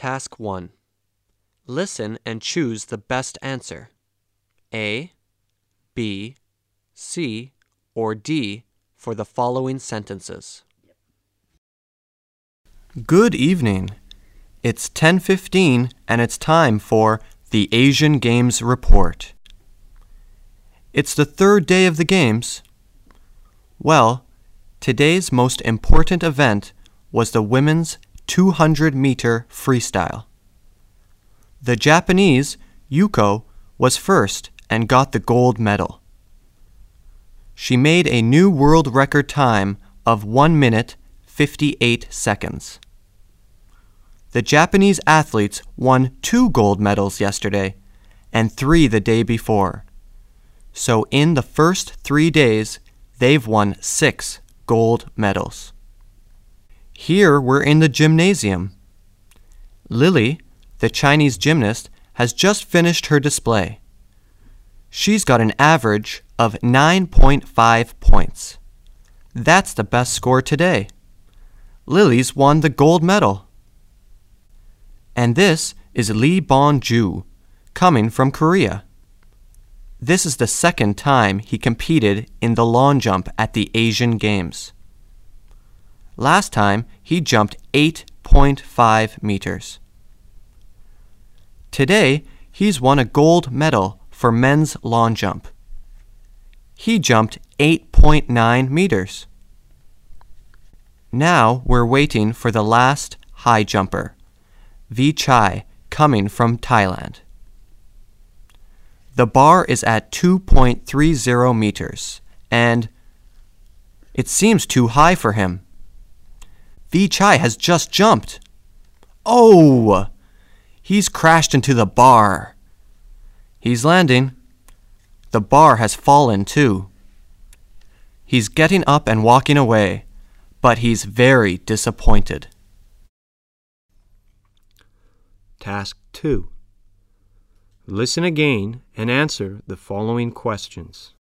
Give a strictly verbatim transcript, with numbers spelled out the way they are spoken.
Task one. Listen and choose the best answer. A, B, C, or D for the following sentences. Good evening. It's ten fifteen and it's time for the Asian Games Report. It's the third day of the Games. Well, today's most important event was the women's two hundred meter freestyle. The Japanese, Yuko, was first and got the gold medal. She made a new world record time of one minute, fifty-eight seconds. The Japanese athletes won two gold medals yesterday and three the day before. So in the first three days, they've won six gold medals. Here we're in the gymnasium. Lily, the Chinese gymnast, has just finished her display. She's got an average of nine point five points. That's the best score today. Lily's won the gold medal. And this is Lee Bon-ju, coming from Korea. This is the second time he competed in the long jump at the Asian Games. Last time, he jumped eight point five meters. Today, he's won a gold medal for men's long jump. He jumped eight point nine meters. Now we're waiting for the last high jumper, Vichai, coming from Thailand. The bar is at two point three zero meters, and it seems too high for him. Vichai has just jumped. Oh! He's crashed into the bar. He's landing. The bar has fallen too. He's getting up and walking away, but he's very disappointed. Task two. Listen again and answer the following questions.